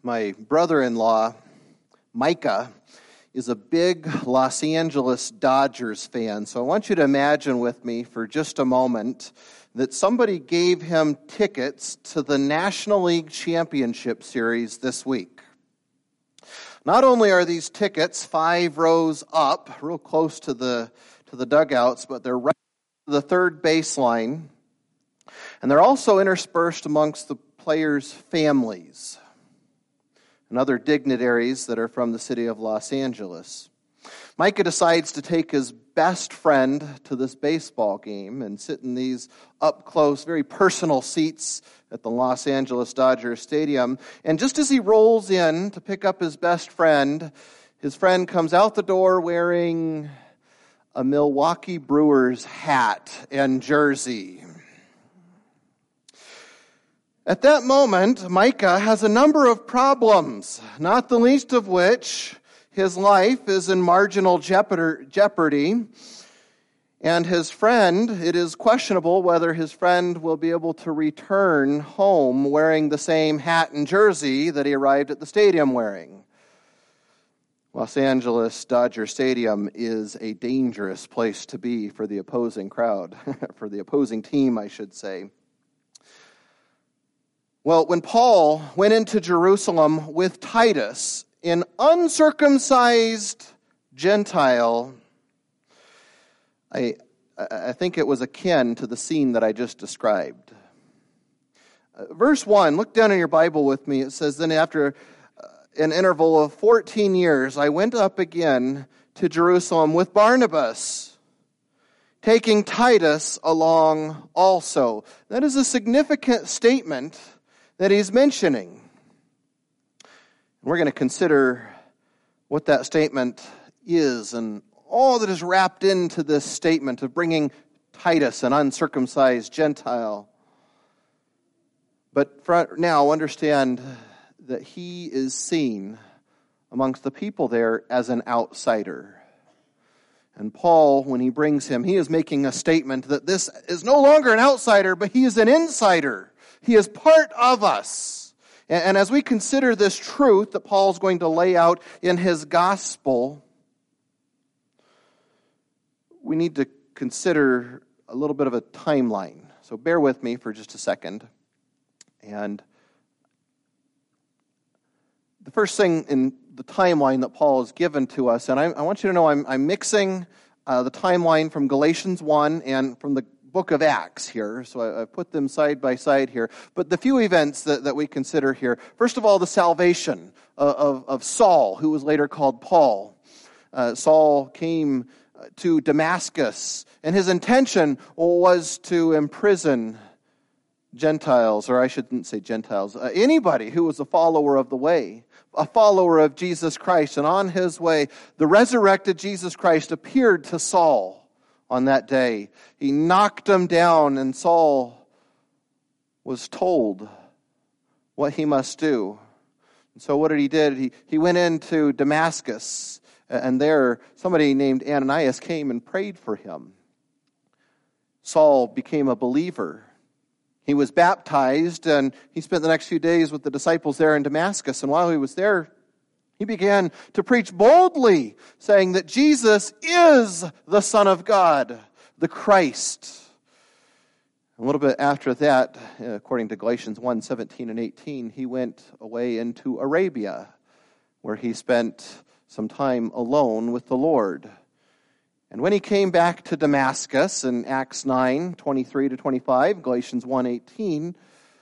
My brother-in-law, Micah, is a big Los Angeles Dodgers fan. So I want you to imagine with me for just a moment that somebody gave him tickets to the National League Championship Series this week. Not only are these tickets 5 rows up, real close to the dugouts, but they're right to the third baseline, and they're also interspersed amongst the players' families and other dignitaries that are from the city of Los Angeles. Micah decides to take his best friend to this baseball game and sit in these up-close, very personal seats at the Los Angeles Dodgers Stadium. And just as he rolls in to pick up his friend comes out the door wearing a Milwaukee Brewers hat and jersey. At that moment, Micah has a number of problems, not the least of which his life is in marginal jeopardy, and his friend, it is questionable whether his friend will be able to return home wearing the same hat and jersey that he arrived at the stadium wearing. Los Angeles Dodger Stadium is a dangerous place to be for the opposing crowd, for the opposing team, I should say. Well, when Paul went into Jerusalem with Titus, an uncircumcised Gentile, I think it was akin to the scene that I just described. Verse 1, look down in your Bible with me. It says, "Then after an interval of 14 years, I went up again to Jerusalem with Barnabas, taking Titus along also." That is a significant statement that he's mentioning. We're going to consider what that statement is and all that is wrapped into this statement of bringing Titus, an uncircumcised Gentile. But for now, understand that he is seen amongst the people there as an outsider. And Paul, when he brings him, he is making a statement that this is no longer an outsider, but he is an insider. He is part of us. And as we consider this truth that Paul's going to lay out in his gospel, we need to consider a little bit of a timeline. So bear with me for just a second. And the first thing in the timeline that Paul has given to us, and I want you to know I'm mixing the timeline from Galatians 1 and from the book of Acts here, so I've put them side by side here. But the few events that we consider here, first of all, the salvation of Saul, who was later called Paul. Saul came to Damascus, and his intention was to imprison Gentiles, or I shouldn't say Gentiles, anybody who was a follower of the way, a follower of Jesus Christ. And on his way, the resurrected Jesus Christ appeared to Saul. On that day, he knocked him down, and Saul was told what he must do. And so what did he do? He went into Damascus, and there somebody named Ananias came and prayed for him. Saul became a believer. He was baptized, and he spent the next few days with the disciples there in Damascus. And while he was there, he began to preach boldly, saying that Jesus is the Son of God, the Christ. A little bit after that, according to Galatians 1, 17 and 18, he went away into Arabia, where he spent some time alone with the Lord. And when he came back to Damascus in Acts 9, 23 to 25, Galatians 1, 18,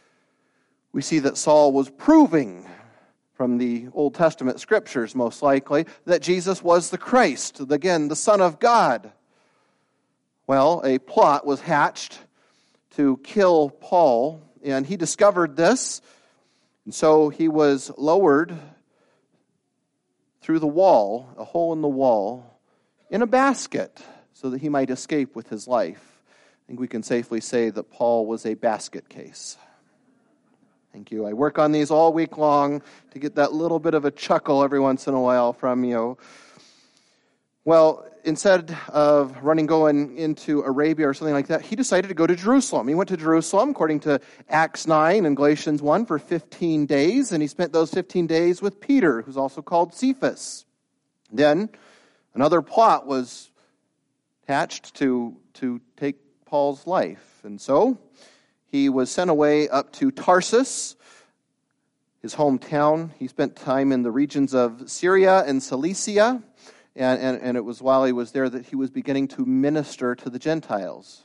we see that Saul was proving from the Old Testament scriptures, most likely, that Jesus was the Christ, again, the Son of God. Well, a plot was hatched to kill Paul, and he discovered this, and so he was lowered through the wall, a hole in the wall, in a basket, so that he might escape with his life. I think we can safely say that Paul was a basket case. Thank you. I work on these all week long to get that little bit of a chuckle every once in a while from you. Well, instead of going into Arabia or something like that, he decided to go to Jerusalem. He went to Jerusalem, according to Acts 9 and Galatians 1, for 15 days, and he spent those 15 days with Peter, who's also called Cephas. Then another plot was hatched to take Paul's life, and so he was sent away up to Tarsus, his hometown. He spent time in the regions of Syria and Cilicia, and it was while he was there that he was beginning to minister to the Gentiles.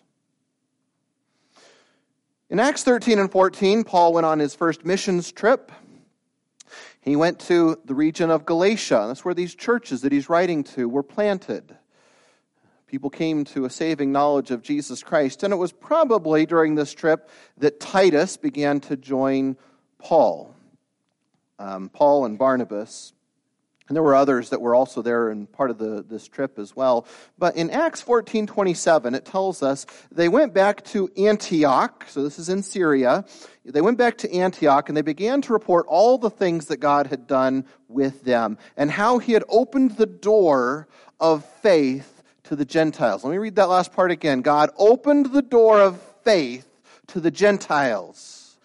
In Acts 13 and 14, Paul went on his first missions trip. He went to the region of Galatia. That's where these churches that he's writing to were planted. People came to a saving knowledge of Jesus Christ, and it was probably during this trip that Titus began to join Paul. Paul and Barnabas. And there were others that were also there and part of this trip as well. But in Acts 14:27, it tells us they went back to Antioch. So this is in Syria. They went back to Antioch and they began to report all the things that God had done with them and how he had opened the door of faith to the Gentiles. Let me read that last part again. God opened the door of faith to the Gentiles.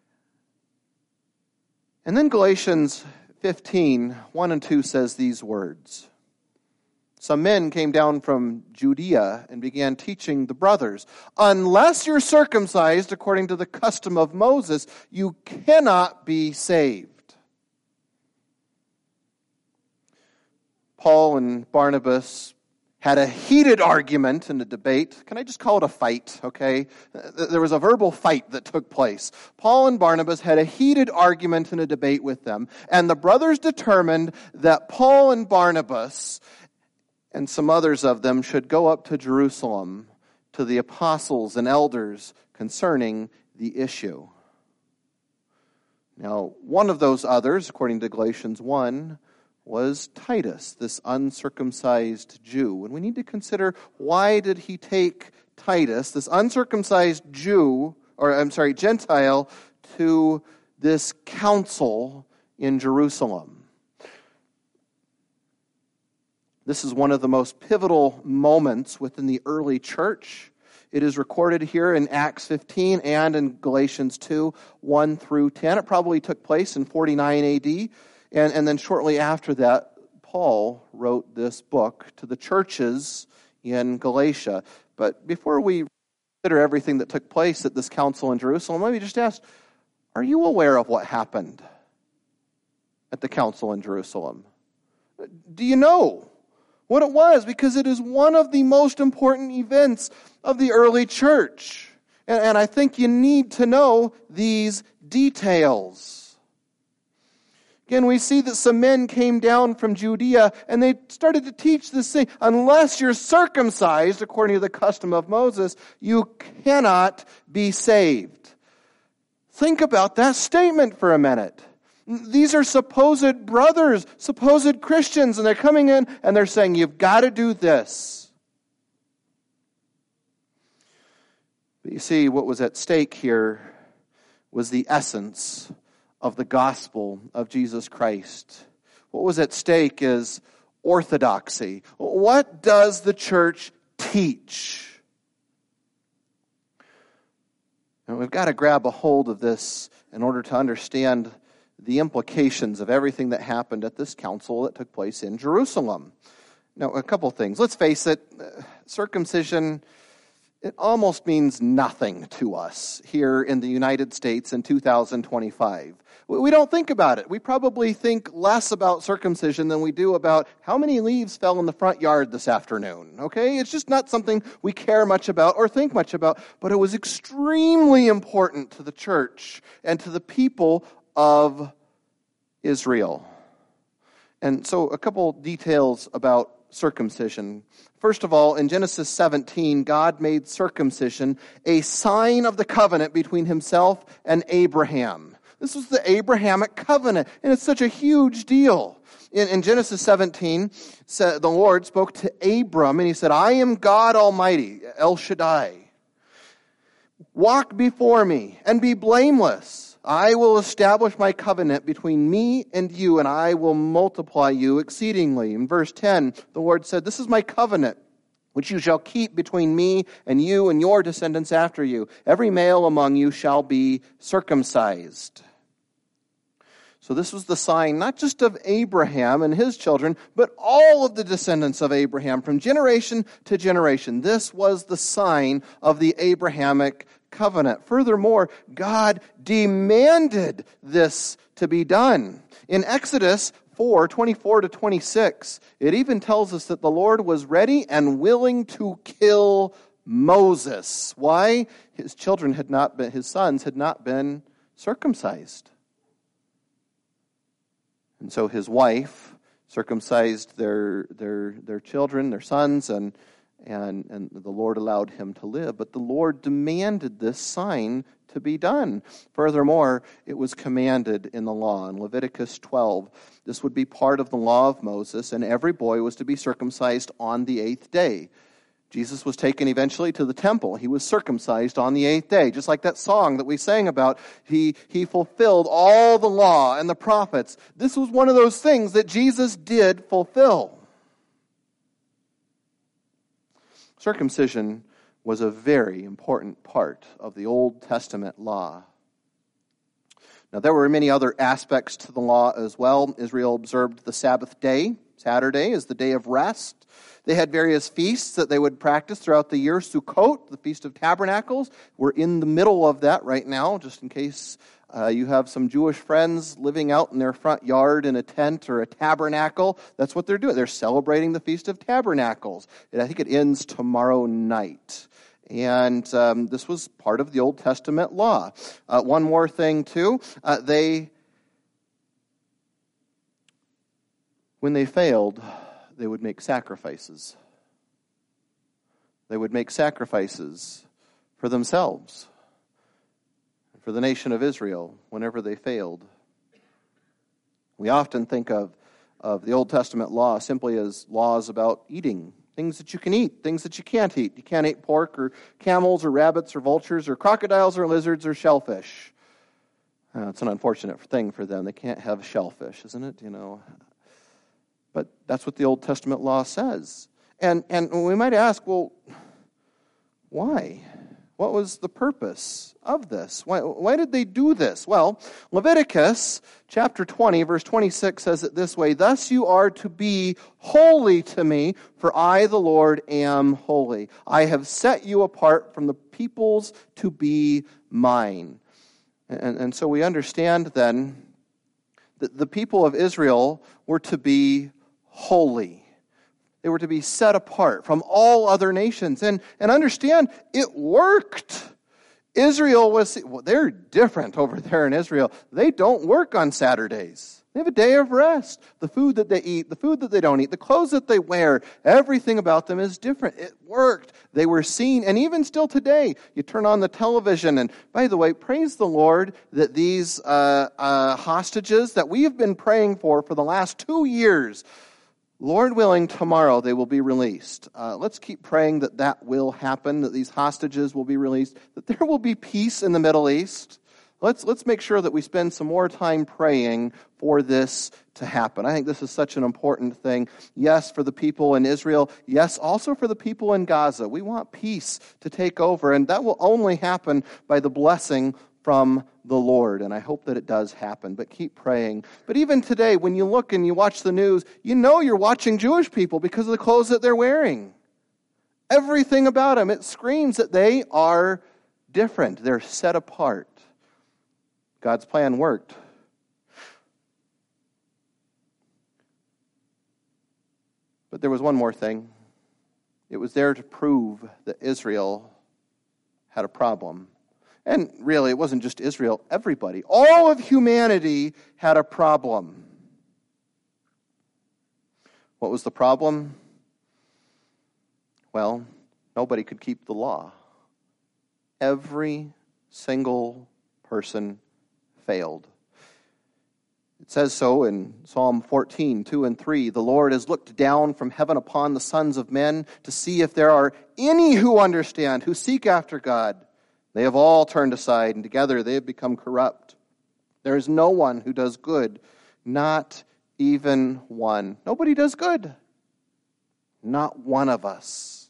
And then Galatians 15, 1 and 2 says these words. Some men came down from Judea and began teaching the brothers, unless you're circumcised according to the custom of Moses, you cannot be saved. Paul and Barnabas had a heated argument and a debate. Can I just call it a fight, okay? There was a verbal fight that took place. Paul and Barnabas had a heated argument and a debate with them, and the brothers determined that Paul and Barnabas and some others of them should go up to Jerusalem to the apostles and elders concerning the issue. Now, one of those others, according to Galatians 1, was Titus, this uncircumcised Jew. And we need to consider, why did he take Titus, this uncircumcised Gentile, to this council in Jerusalem? This is one of the most pivotal moments within the early church. It is recorded here in Acts 15 and in Galatians 2, 1 through 10. It probably took place in 49 AD. And then shortly after that, Paul wrote this book to the churches in Galatia. But before we consider everything that took place at this council in Jerusalem, let me just ask, are you aware of what happened at the council in Jerusalem? Do you know what it was? Because it is one of the most important events of the early church. And I think you need to know these details. Again, we see that some men came down from Judea and they started to teach this thing. Unless you're circumcised, according to the custom of Moses, you cannot be saved. Think about that statement for a minute. These are supposed brothers, supposed Christians, and they're coming in and they're saying, you've got to do this. But you see, what was at stake here was the essence of the gospel of Jesus Christ. What was at stake is orthodoxy. What does the church teach? And we've got to grab a hold of this in order to understand the implications of everything that happened at this council that took place in Jerusalem. Now, a couple things. Let's face it, circumcision, it almost means nothing to us here in the United States in 2025. We don't think about it. We probably think less about circumcision than we do about how many leaves fell in the front yard this afternoon. Okay? It's just not something we care much about or think much about, but it was extremely important to the church and to the people of Israel. And so a couple details about circumcision. First of all, in Genesis 17, God made circumcision a sign of the covenant between himself and Abraham. This was the Abrahamic covenant, and it's such a huge deal. In Genesis 17, the Lord spoke to Abram, and he said, I am God Almighty, El Shaddai. Walk before me and be blameless. I will establish my covenant between me and you, and I will multiply you exceedingly. In verse 10, the Lord said, this is my covenant, which you shall keep between me and your descendants after you. Every male among you shall be circumcised. So this was the sign not just of Abraham and his children, but all of the descendants of Abraham from generation to generation. This was the sign of the Abrahamic covenant. Furthermore, God demanded this to be done. In Exodus 4:24-26, it even tells us that the Lord was ready and willing to kill Moses. Why? His sons had not been circumcised. And so his wife circumcised their children, their sons, and the Lord allowed him to live. But the Lord demanded this sign to be done. Furthermore, it was commanded in the law. In Leviticus 12, this would be part of the law of Moses, and every boy was to be circumcised on the 8th day. Jesus was taken eventually to the temple. He was circumcised on the 8th day. Just like that song that we sang about, he fulfilled all the law and the prophets. This was one of those things that Jesus did fulfill. Circumcision was a very important part of the Old Testament law. Now, there were many other aspects to the law as well. Israel observed the Sabbath day. Saturday is the day of rest. They had various feasts that they would practice throughout the year. Sukkot, the Feast of Tabernacles, we're in the middle of that right now, just in case you have some Jewish friends living out in their front yard in a tent or a tabernacle. That's what they're doing. They're celebrating the Feast of Tabernacles. And I think it ends tomorrow night. And this was part of the Old Testament law. One more thing, too. When they failed, they would make sacrifices. They would make sacrifices for themselves, for the nation of Israel, whenever they failed. We often think of the Old Testament law simply as laws about eating, things that you can eat, things that you can't eat. You can't eat pork or camels or rabbits or vultures or crocodiles or lizards or shellfish. It's an unfortunate thing for them. They can't have shellfish, isn't it? But that's what the Old Testament law says. And we might ask, well, why? What was the purpose of this? Why did they do this? Well, Leviticus chapter 20, verse 26 says it this way, thus you are to be holy to me, for I, the Lord, am holy. I have set you apart from the peoples to be mine. And so we understand then that the people of Israel were to be holy. They were to be set apart from all other nations. And understand, it worked. Israel they're different over there in Israel. They don't work on Saturdays. They have a day of rest. The food that they eat, the food that they don't eat, the clothes that they wear, everything about them is different. It worked. They were seen. And even still today, you turn on the television. And by the way, praise the Lord that these hostages that we have been praying for the last 2 years, Lord willing, tomorrow they will be released. Let's keep praying that will happen, that these hostages will be released, that there will be peace in the Middle East. Let's make sure that we spend some more time praying for this to happen. I think this is such an important thing. Yes, for the people in Israel. Yes, also for the people in Gaza. We want peace to take over, and that will only happen by the blessing from the Lord, and I hope that it does happen, but keep praying. But even today, when you look and you watch the news, you know you're watching Jewish people because of the clothes that they're wearing. Everything about them, it screams that they are different. They're set apart. God's plan worked. But there was one more thing. It was there to prove that Israel had a problem. And really, it wasn't just Israel, everybody. All of humanity had a problem. What was the problem? Well, nobody could keep the law. Every single person failed. It says so in Psalm 14, 2 and 3. The Lord has looked down from heaven upon the sons of men to see if there are any who understand, who seek after God. They have all turned aside, and together they have become corrupt. There is no one who does good, not even one. Nobody does good. Not one of us.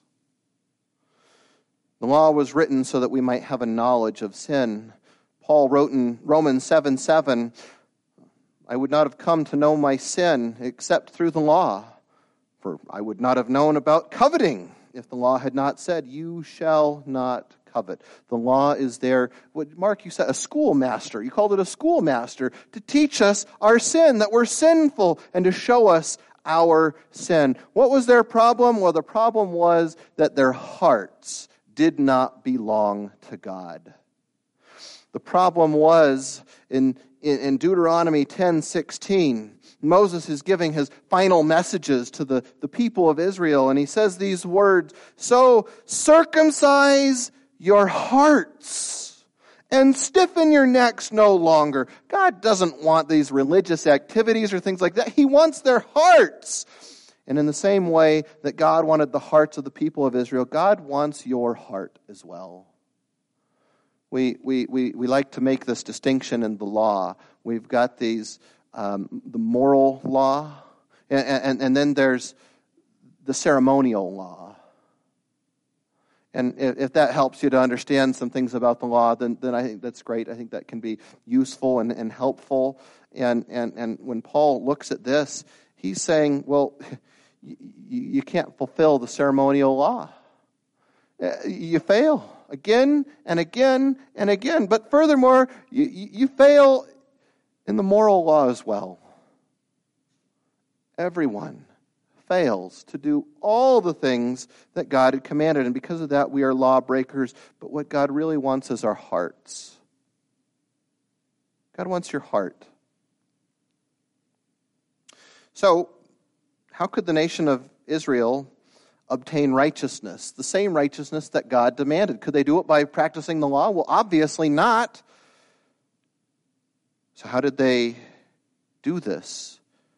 The law was written so that we might have a knowledge of sin. Paul wrote in Romans 7:7, I would not have come to know my sin except through the law. For I would not have known about coveting if the law had not said, you shall not covet. The law is there. What, Mark, you said a schoolmaster. You called it a schoolmaster to teach us our sin, that we're sinful, and to show us our sin. What was their problem? Well, the problem was that their hearts did not belong to God. The problem was in Deuteronomy 10:16. Moses is giving his final messages to the people of Israel, and he says these words, so circumcise your hearts and stiffen your necks no longer. God doesn't want these religious activities or things like that. He wants their hearts. And in the same way that God wanted the hearts of the people of Israel, God wants your heart as well. We like to make this distinction in the law. We've got these, the moral law, and then there's the ceremonial law. And if that helps you to understand some things about the law, then I think that's great. I think that can be useful and helpful. And when Paul looks at this, he's saying, well, you can't fulfill the ceremonial law. You fail again and again and again. But furthermore, you fail in the moral law as well. Everyone fails to do all the things that God had commanded. And because of that, we are lawbreakers. But what God really wants is our hearts. God wants your heart. So, how could the nation of Israel obtain righteousness? The same righteousness that God demanded. Could they do it by practicing the law? Well, obviously not. So how did they do this?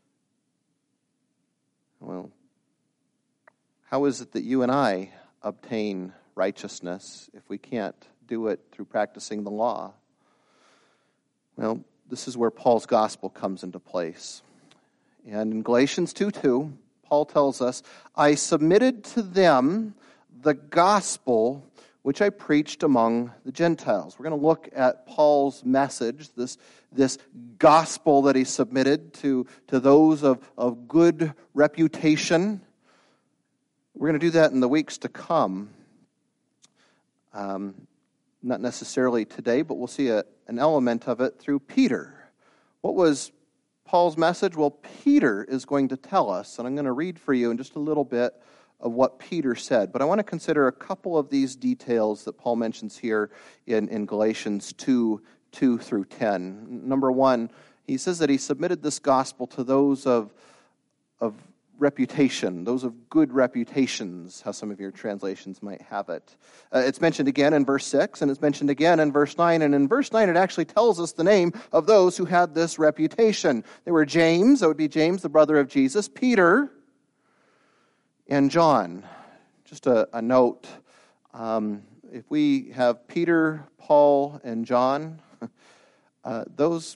Well, how is it that you and I obtain righteousness if we can't do it through practicing the law? Well, this is where Paul's gospel comes into place. And in Galatians 2:2, Paul tells us, I submitted to them the gospel which I preached among the Gentiles. We're going to look at Paul's message, this gospel that he submitted to those of good reputation. We're going to do that in the weeks to come. Not necessarily today, but we'll see an element of it through Peter. What was Paul's message? Well, Peter is going to tell us, and I'm going to read for you in just a little bit of what Peter said. But I want to consider a couple of these details that Paul mentions here in Galatians 2 through 10. Number one, he says that he submitted this gospel to those of reputation, those of good reputations, how some of your translations might have it. It's mentioned again in verse 6, and it's mentioned again in verse 9, and in verse 9 it actually tells us the name of those who had this reputation. They were James, that would be James, the brother of Jesus, Peter, and John. Just a note, if we have Peter, Paul, and John, those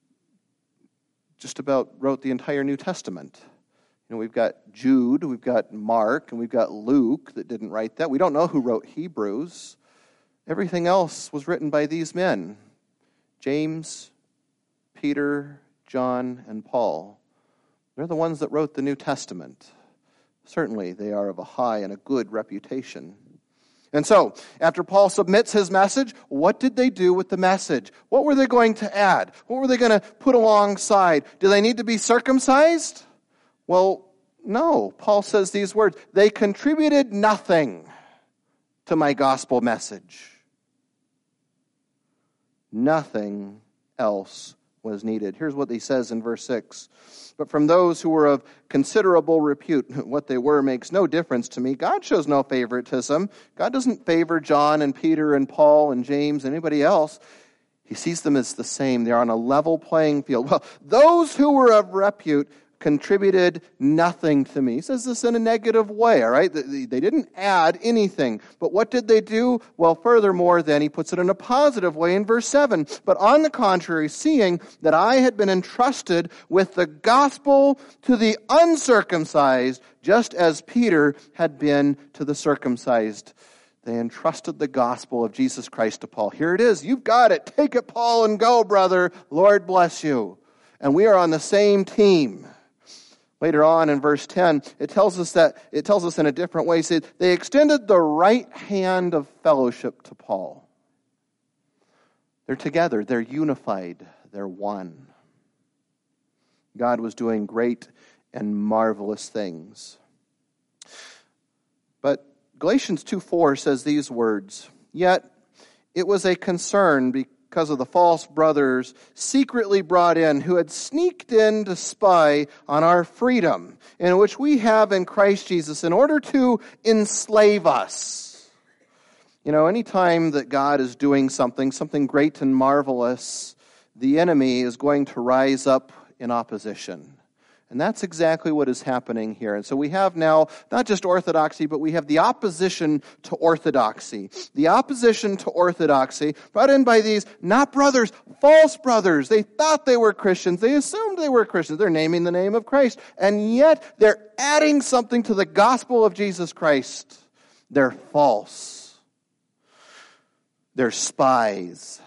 just about wrote the entire New Testament. You know, we've got Jude, we've got Mark, and we've got Luke that didn't write that. We don't know who wrote Hebrews. Everything else was written by these men. James, Peter, John, and Paul. They're the ones that wrote the New Testament. Certainly, they are of a high and a good reputation. And so, after Paul submits his message, what did they do with the message? What were they going to add? What were they going to put alongside? Do they need to be circumcised? Well, no. Paul says these words, they contributed nothing to my gospel message. Nothing else was needed. Here's what he says in verse 6. But from those who were of considerable repute, what they were makes no difference to me. God shows no favoritism. God doesn't favor John and Peter and Paul and James and anybody else. He sees them as the same. They're on a level playing field. Well, those who were of repute contributed nothing to me. He says this in a negative way, all right? They didn't add anything. But what did they do? Well, furthermore, then he puts it in a positive way in verse 7. But on the contrary, seeing that I had been entrusted with the gospel to the uncircumcised, just as Peter had been to the circumcised. They entrusted the gospel of Jesus Christ to Paul. Here it is. You've got it. Take it, Paul, and go, brother. Lord bless you. And we are on the same team. Later on in verse 10, it tells us in a different way. They extended the right hand of fellowship to Paul. They're together. They're unified. They're one. God was doing great and marvelous things. But Galatians 2:4 says these words, "Yet it was a concern because of the false brothers secretly brought in, who had sneaked in to spy on our freedom, in which we have in Christ Jesus, in order to enslave us." You know, anytime that God is doing something great and marvelous, the enemy is going to rise up in opposition. And that's exactly what is happening here. And so we have now not just orthodoxy, but we have the opposition to orthodoxy. The opposition to orthodoxy brought in by these, not brothers, false brothers. They thought they were Christians. They assumed they were Christians. They're naming the name of Christ. And yet they're adding something to the gospel of Jesus Christ. They're false. They're spies.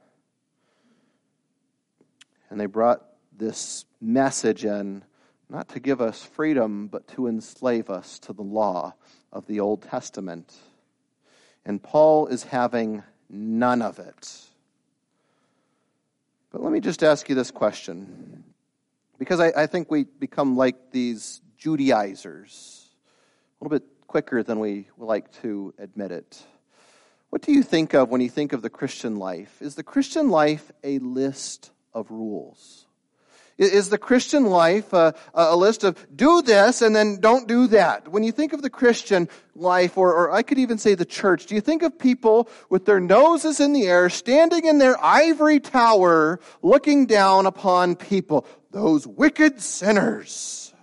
And they brought this message in, not to give us freedom, but to enslave us to the law of the Old Testament. And Paul is having none of it. But let me just ask you this question, because I think we become like these Judaizers a little bit quicker than we like to admit it. What do you think of when you think of the Christian life? Is the Christian life a list of rules? Is the Christian life a list of do this and then don't do that? When you think of the Christian life, or I could even say the church, do you think of people with their noses in the air, standing in their ivory tower, looking down upon people, those wicked sinners?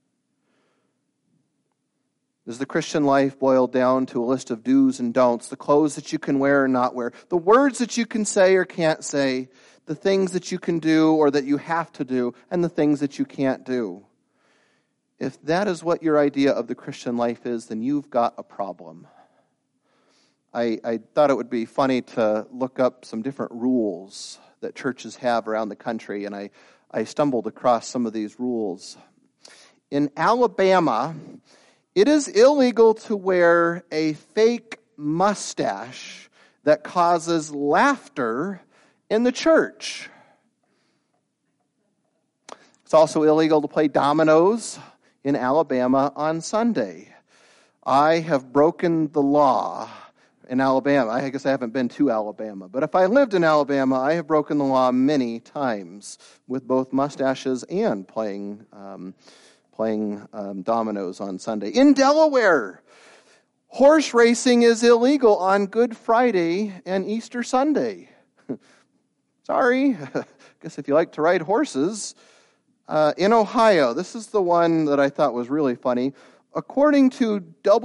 Is the Christian life boiled down to a list of do's and don'ts, the clothes that you can wear or not wear, the words that you can say or can't say, the things that you can do or that you have to do, and the things that you can't do? If that is what your idea of the Christian life is, then you've got a problem. I thought it would be funny to look up some different rules that churches have around the country, and I stumbled across some of these rules. In Alabama, it is illegal to wear a fake mustache that causes laughter in the church. It's also illegal to play dominoes in Alabama on Sunday. I have broken the law in Alabama. I guess I haven't been to Alabama, but if I lived in Alabama, I have broken the law many times with both mustaches and playing dominoes on Sunday. In Delaware, horse racing is illegal on Good Friday and Easter Sunday. Sorry, I guess if you like to ride horses. In Ohio, this is the one that I thought was really funny. According to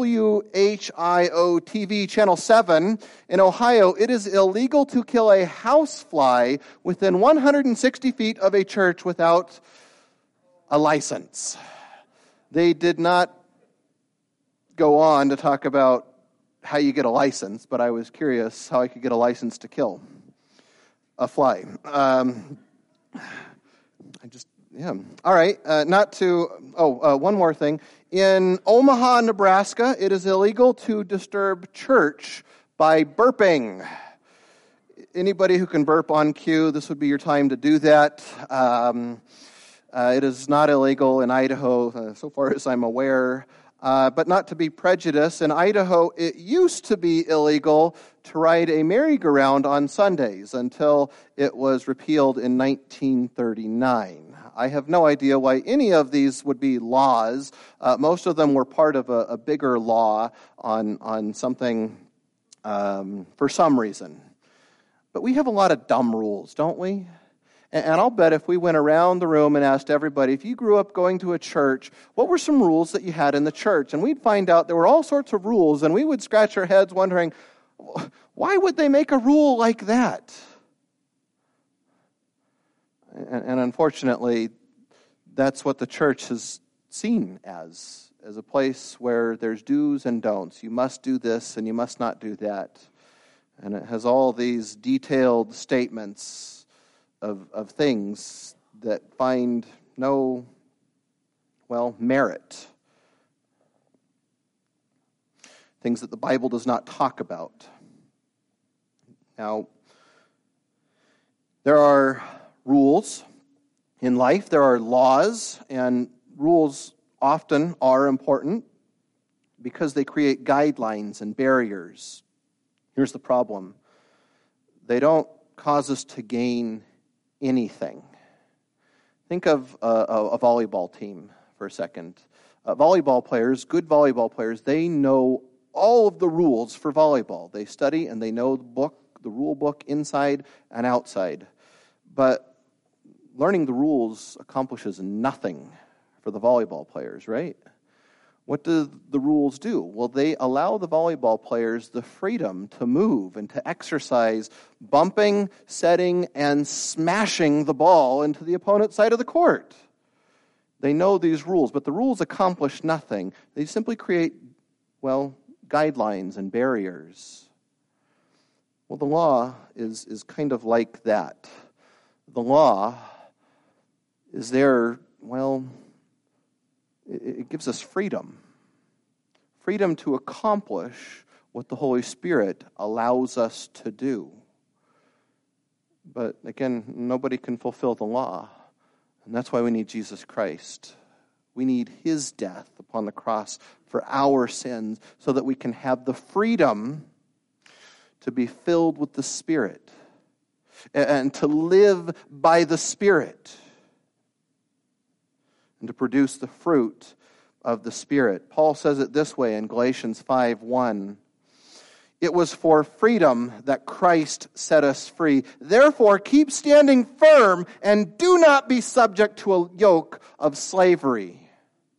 WHIO TV Channel 7, in Ohio, it is illegal to kill a housefly within 160 feet of a church without a license. They did not go on to talk about how you get a license, but I was curious how I could get a license to kill a fly. All right. One more thing. In Omaha, Nebraska, it is illegal to disturb church by burping. Anybody who can burp on cue, this would be your time to do that. It is not illegal in Idaho, so far as I'm aware. But not to be prejudiced, in Idaho, it used to be illegal to ride a merry-go-round on Sundays until it was repealed in 1939. I have no idea why any of these would be laws. Most of them were part of a bigger law on something for some reason. But we have a lot of dumb rules, don't we? And I'll bet if we went around the room and asked everybody, if you grew up going to a church, what were some rules that you had in the church? And we'd find out there were all sorts of rules, and we would scratch our heads wondering, why would they make a rule like that? And unfortunately, that's what the church has seen as a place where there's do's and don'ts. You must do this and you must not do that. And it has all these detailed statements of things that find no, merit. Things that the Bible does not talk about. Now, there are rules in life, there are laws, and rules often are important because they create guidelines and barriers. Here's the problem. They don't cause us to gain anything. Think of a volleyball team for a second. Volleyball players, good volleyball players, they know all of the rules for volleyball. They study and they know the rule book inside and outside. But learning the rules accomplishes nothing for the volleyball players, right? What do the rules do? Well, they allow the volleyball players the freedom to move and to exercise bumping, setting, and smashing the ball into the opponent's side of the court. They know these rules, but the rules accomplish nothing. They simply create, guidelines and barriers. Well, the law is kind of like that. The law is there, it gives us freedom. Freedom to accomplish what the Holy Spirit allows us to do. But again, nobody can fulfill the law. And that's why we need Jesus Christ. We need His death upon the cross for our sins so that we can have the freedom to be filled with the Spirit and to live by the Spirit and to produce the fruit of the Spirit. Paul says it this way in Galatians 5:1. It was for freedom that Christ set us free. Therefore, keep standing firm and do not be subject to a yoke of slavery.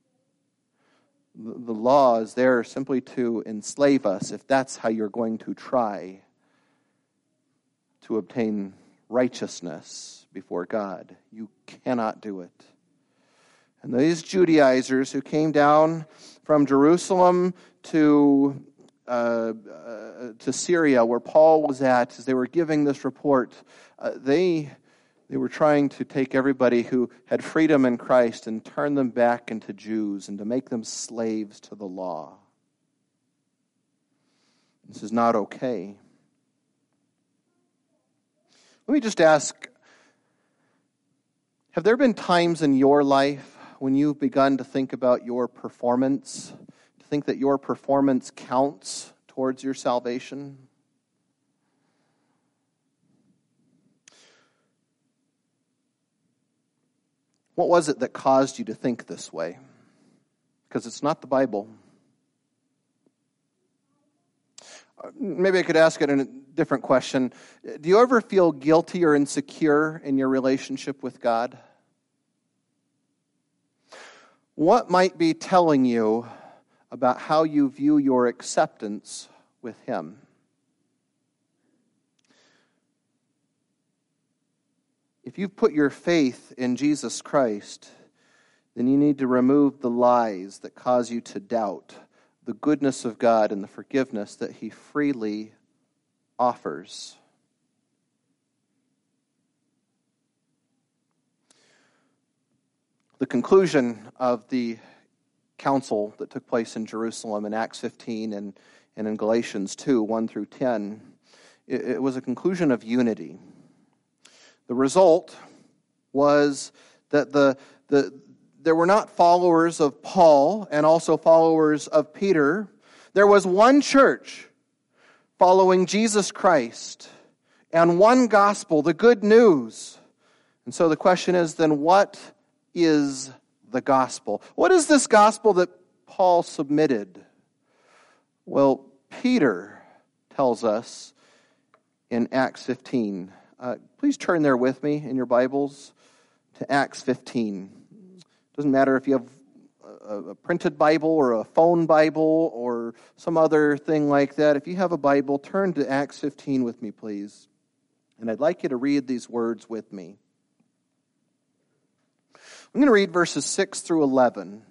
The law is there simply to enslave us if that's how you're going to try to obtain righteousness before God. You cannot do it. And these Judaizers who came down from Jerusalem to Syria, where Paul was at, as they were giving this report, they were trying to take everybody who had freedom in Christ and turn them back into Jews and to make them slaves to the law. This is not okay. Let me just ask, have there been times in your life when you've begun to think about your performance, to think that your performance counts towards your salvation? What was it that caused you to think this way? Because it's not the Bible. Maybe I could ask it in a different question. Do you ever feel guilty or insecure in your relationship with God? What might be telling you about how you view your acceptance with Him? If you've put your faith in Jesus Christ, then you need to remove the lies that cause you to doubt the goodness of God and the forgiveness that He freely offers. The conclusion of the council that took place in Jerusalem in Acts 15 and in Galatians 2, 1 through 10, it was a conclusion of unity. The result was that there were not followers of Paul and also followers of Peter. There was one church following Jesus Christ and one gospel, the good news. And so the question is then, what is the gospel? What is this gospel that Paul submitted? Well, Peter tells us in Acts 15 please turn there with me in your Bibles to Acts 15. Doesn't matter if you have a printed Bible or a phone Bible or some other thing like that. If you have a Bible, turn to Acts 15 with me, please. And I'd like you to read these words with me. I'm going to read verses 6 through 11.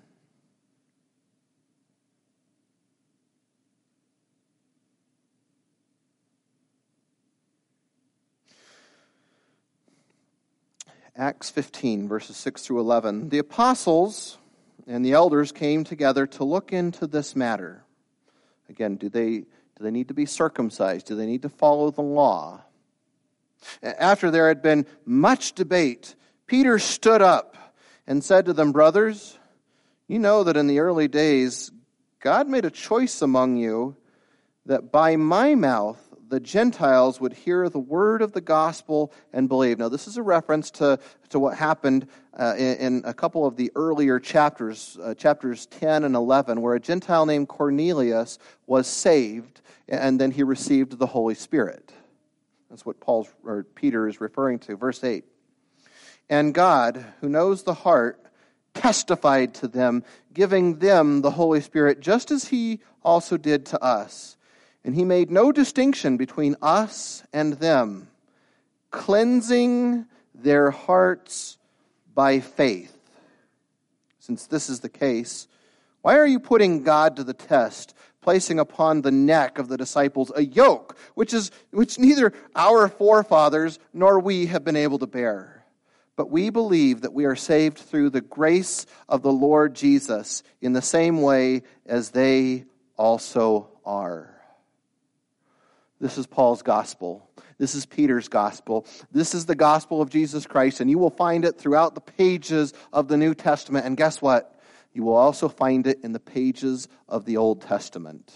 Acts 15, verses 6 through 11. The apostles and the elders came together to look into this matter. Again, do they need to be circumcised? Do they need to follow the law? After there had been much debate, Peter stood up and said to them, "Brothers, you know that in the early days God made a choice among you that by my mouth the Gentiles would hear the word of the gospel and believe." Now, this is a reference to what happened in a couple of the earlier chapters, chapters 10 and 11, where a Gentile named Cornelius was saved, and then he received the Holy Spirit. That's what Peter is referring to. Verse 8. "And God, who knows the heart, testified to them, giving them the Holy Spirit, just as he also did to us. And he made no distinction between us and them, cleansing their hearts by faith." Since this is the case, why are you putting God to the test, placing upon the neck of the disciples a yoke which neither our forefathers nor we have been able to bear? But we believe that we are saved through the grace of the Lord Jesus in the same way as they also are. This is Paul's gospel. This is Peter's gospel. This is the gospel of Jesus Christ, and you will find it throughout the pages of the New Testament. And guess what? You will also find it in the pages of the Old Testament.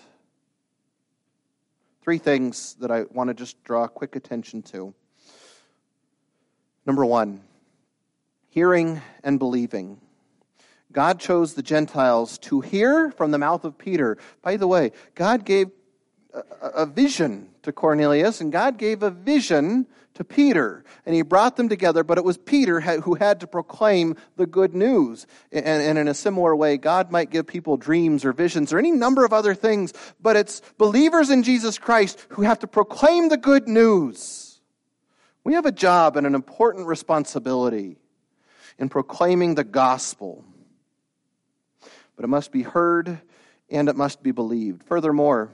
Three things that I want to just draw quick attention to. Number one, hearing and believing. God chose the Gentiles to hear from the mouth of Peter. By the way, God gave a vision to Cornelius, and God gave a vision to Peter, and he brought them together, but it was Peter who had to proclaim the good news. And in a similar way, God might give people dreams or visions or any number of other things, but it's believers in Jesus Christ who have to proclaim the good news. We have a job and an important responsibility in proclaiming the gospel, but it must be heard and it must be believed. Furthermore,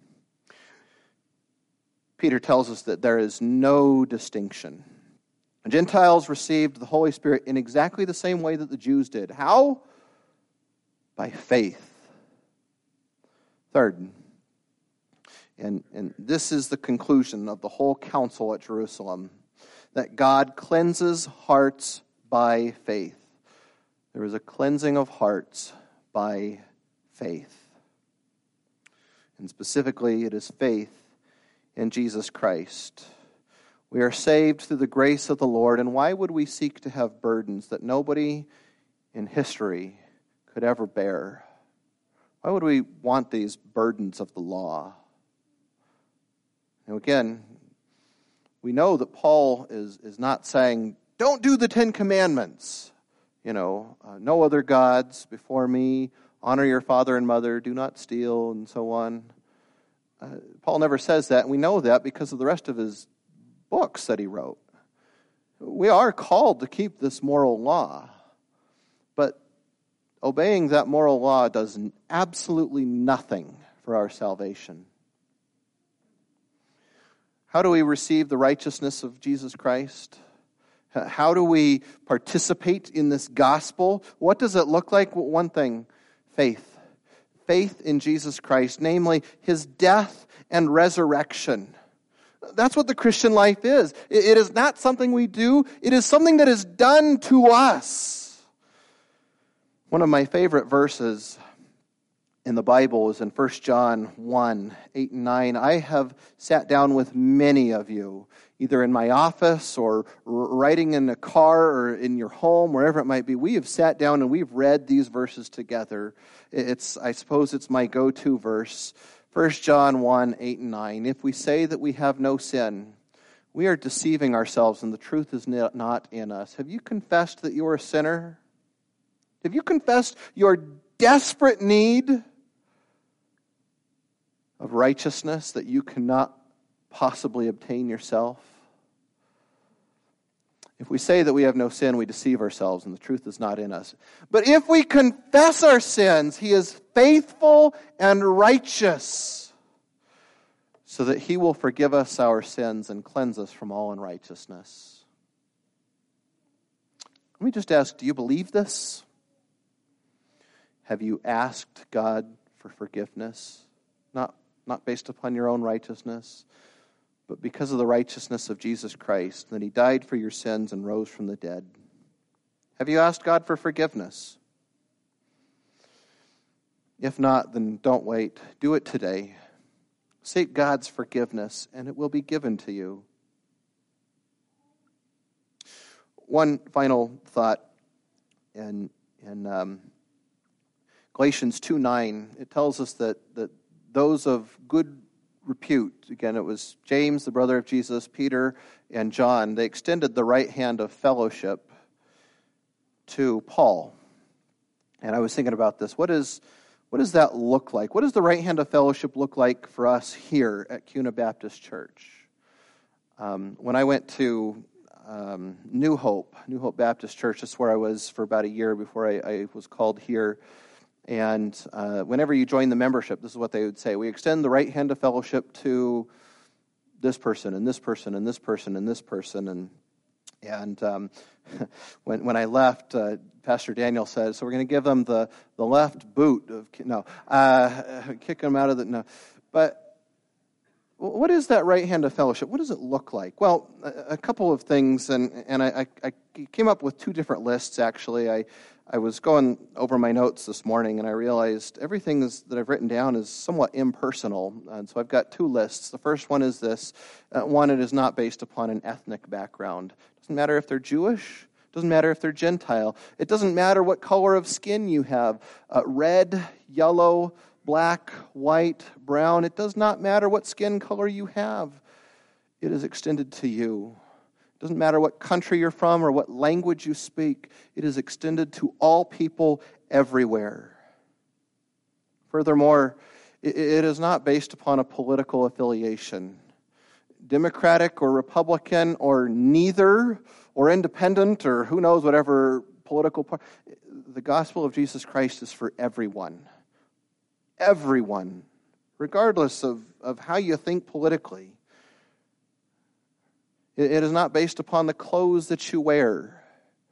Peter tells us that there is no distinction. Gentiles received the Holy Spirit in exactly the same way that the Jews did. How? By faith. Third, and this is the conclusion of the whole council at Jerusalem, that God cleanses hearts by faith. There is a cleansing of hearts by faith. And specifically, it is faith in Jesus Christ. We are saved through the grace of the Lord, and why would we seek to have burdens that nobody in history could ever bear? Why would we want these burdens of the law? Now again, we know that Paul is not saying, don't do the 10 Commandments. No other gods before me, honor your father and mother, do not steal, and so on. Paul never says that, and we know that because of the rest of his books that he wrote. We are called to keep this moral law, but obeying that moral law does absolutely nothing for our salvation. How do we receive the righteousness of Jesus Christ? How do we participate in this gospel? What does it look like? Well, one thing, faith. Faith in Jesus Christ, namely his death and resurrection. That's what the Christian life is. It is not something we do. It is something that is done to us. One of my favorite verses in the Bible is in 1 John 1, 8 and 9. I have sat down with many of you, either in my office or writing in a car or in your home, wherever it might be. We have sat down and we've read these verses together. I suppose it's my go-to verse. 1 John 1, 8 and 9. If we say that we have no sin, we are deceiving ourselves and the truth is not in us. Have you confessed that you are a sinner? Have you confessed your desperate need of righteousness that you cannot possibly obtain yourself? If we say that we have no sin, we deceive ourselves and the truth is not in us. But if we confess our sins, He is faithful and righteous so that He will forgive us our sins and cleanse us from all unrighteousness. Let me just ask, do you believe this? Have you asked God for forgiveness? Not based upon your own righteousness, but because of the righteousness of Jesus Christ, that He died for your sins and rose from the dead. Have you asked God for forgiveness? If not, then don't wait. Do it today. Seek God's forgiveness, and it will be given to you. One final thought in Galatians 2:9, it tells us that those of good repute, again, it was James, the brother of Jesus, Peter, and John, they extended the right hand of fellowship to Paul. And I was thinking about this. What does that look like? What does the right hand of fellowship look like for us here at Kuna Baptist Church? When I went to New Hope Baptist Church, that's where I was for about a year before I was called here. And whenever you join the membership, this is what they would say. We extend the right hand of fellowship to this person and this person and this person and this person. And when I left, Pastor Daniel said, so we're going to give them the left boot of, kick them out of the, no. But what is that right hand of fellowship? What does it look like? Well, a couple of things, and I came up with two different lists, actually. I was going over my notes this morning, and I realized everything that I've written down is somewhat impersonal, and so I've got two lists. The first one is this. One, it is not based upon an ethnic background. It doesn't matter if they're Jewish. It doesn't matter if they're Gentile. It doesn't matter what color of skin you have. Red, yellow, black, white, brown. It does not matter what skin color you have. It is extended to you. It doesn't matter what country you're from or what language you speak. It is extended to all people everywhere. Furthermore, it is not based upon a political affiliation. Democratic or Republican or neither or independent or who knows whatever political party. The gospel of Jesus Christ is for everyone. Everyone, regardless of how you think politically. It is not based upon the clothes that you wear.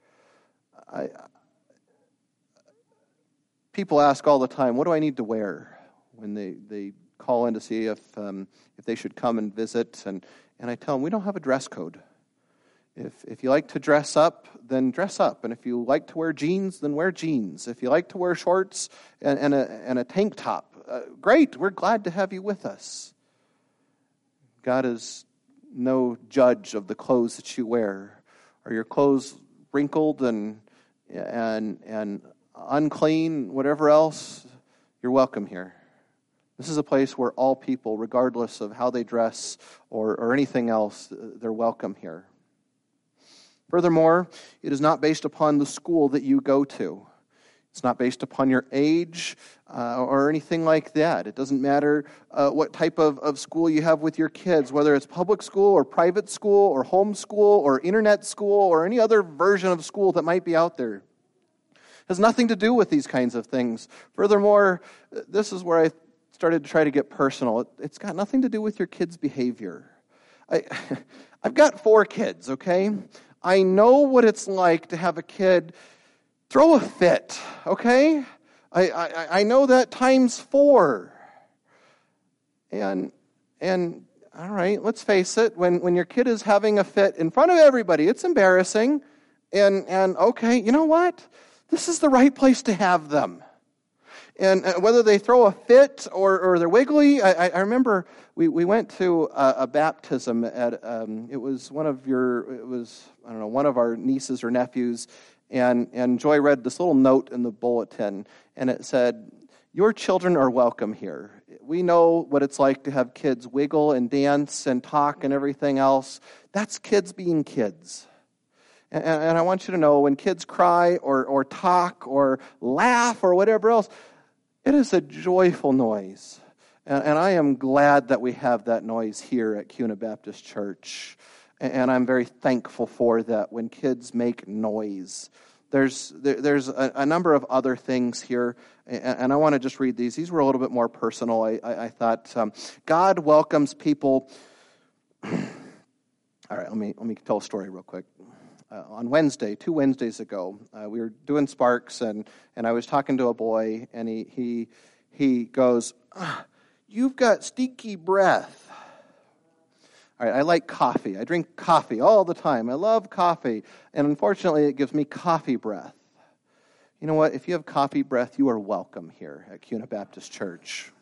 People ask all the time, what do I need to wear? When they call in to see if they should come and visit. And I tell them, we don't have a dress code. If you like to dress up, then dress up. And if you like to wear jeans, then wear jeans. If you like to wear shorts and a tank top, great, we're glad to have you with us. God is no judge of the clothes that you wear. Are your clothes wrinkled and unclean, whatever else? You're welcome here. This is a place where all people, regardless of how they dress or anything else, they're welcome here. Furthermore, it is not based upon the school that you go to. It's not based upon your age or anything like that. It doesn't matter what type of school you have with your kids, whether it's public school or private school or home school or internet school or any other version of school that might be out there. It has nothing to do with these kinds of things. Furthermore, this is where I started to try to get personal. It's got nothing to do with your kids' behavior. I've got 4 kids, okay? I know what it's like to have a kid throw a fit, okay? I know that times 4. And all right, let's face it, when your kid is having a fit in front of everybody, it's embarrassing. And okay, you know what? This is the right place to have them. And whether they throw a fit or they're wiggly, I remember we went to a baptism at it was one of our nieces or nephews, and Joy read this little note in the bulletin, and it said, "Your children are welcome here. we know what it's like to have kids wiggle and dance and talk and everything else. That's kids being kids. And I want you to know, when kids cry or talk or laugh or whatever else, it is a joyful noise. And I am glad that we have that noise here at Kuna Baptist Church. And I'm very thankful for that when kids make noise. There's a number of other things here, and I want to just read these. These were a little bit more personal. I thought, God welcomes people. All right, let me tell a story real quick. On Wednesday, 2 Wednesdays ago, we were doing Sparks, and I was talking to a boy, and he goes, "You've got stinky breath." All right, I like coffee. I drink coffee all the time. I love coffee, and unfortunately, it gives me coffee breath. You know what? If you have coffee breath, you are welcome here at Kuna Baptist Church.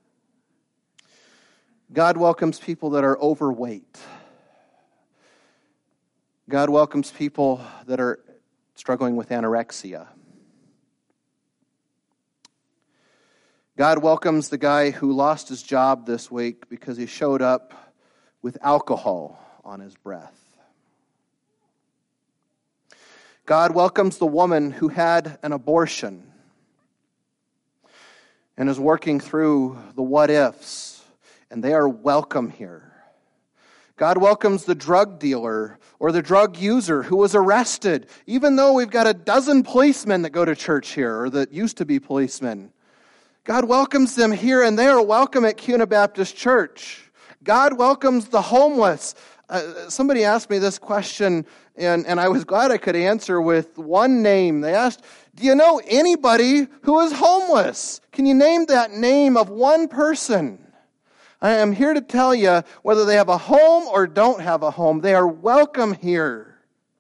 God welcomes people that are overweight. God welcomes people that are struggling with anorexia. God welcomes the guy who lost his job this week because he showed up with alcohol on his breath. God welcomes the woman who had an abortion and is working through the what-ifs, and they are welcome here. God welcomes the drug dealer or the drug user who was arrested, even though we've got a dozen policemen that go to church here, or that used to be policemen. God welcomes them here, and they are welcome at Kuna Baptist Church. God welcomes the homeless. Somebody asked me this question, and I was glad I could answer with one name. They asked, "Do you know anybody who is homeless? Can you name that name of one person?" I am here to tell you, whether they have a home or don't have a home, they are welcome here.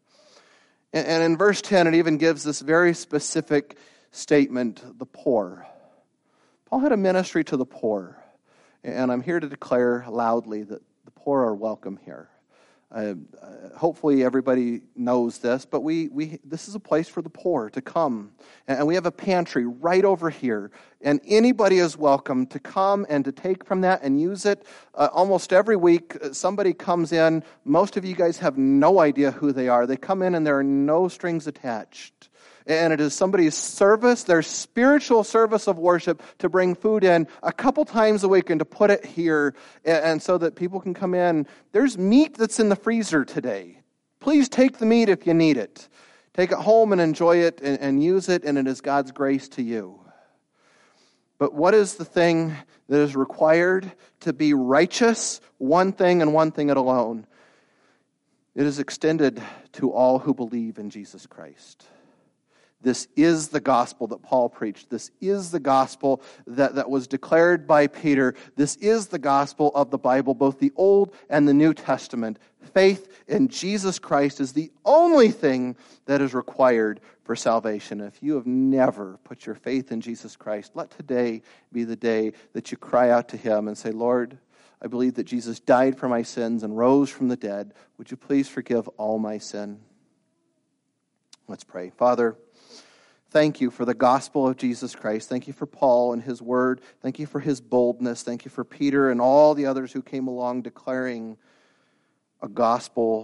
And in verse 10, it even gives this very specific statement, the poor. Paul had a ministry to the poor. And I'm here to declare loudly that the poor are welcome here. Hopefully everybody knows this, but this is a place for the poor to come. And we have a pantry right over here. And anybody is welcome to come and to take from that and use it. Almost every week, somebody comes in. Most of you guys have no idea who they are. They come in and there are no strings attached. And it is somebody's service, their spiritual service of worship, to bring food in a couple times a week and to put it here, and so that people can come in. There's meat that's in the freezer today. Please take the meat if you need it. Take it home and enjoy it and use it, and it is God's grace to you. But what is the thing that is required to be righteous? One thing and one thing alone. It is extended to all who believe in Jesus Christ. This is the gospel that Paul preached. This is the gospel that was declared by Peter. This is the gospel of the Bible, both the Old and the New Testament. Faith in Jesus Christ is the only thing that is required for salvation. If you have never put your faith in Jesus Christ, let today be the day that you cry out to Him and say, "Lord, I believe that Jesus died for my sins and rose from the dead. Would you please forgive all my sin?" Let's pray. Father, thank you for the gospel of Jesus Christ. Thank you for Paul and his word. Thank you for his boldness. Thank you for Peter and all the others who came along declaring a gospel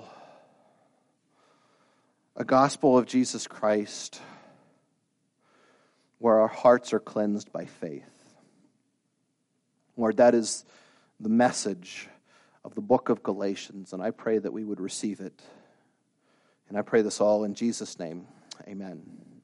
of Jesus Christ where our hearts are cleansed by faith. Lord, that is the message of the book of Galatians, and I pray that we would receive it. And I pray this all in Jesus' name. Amen.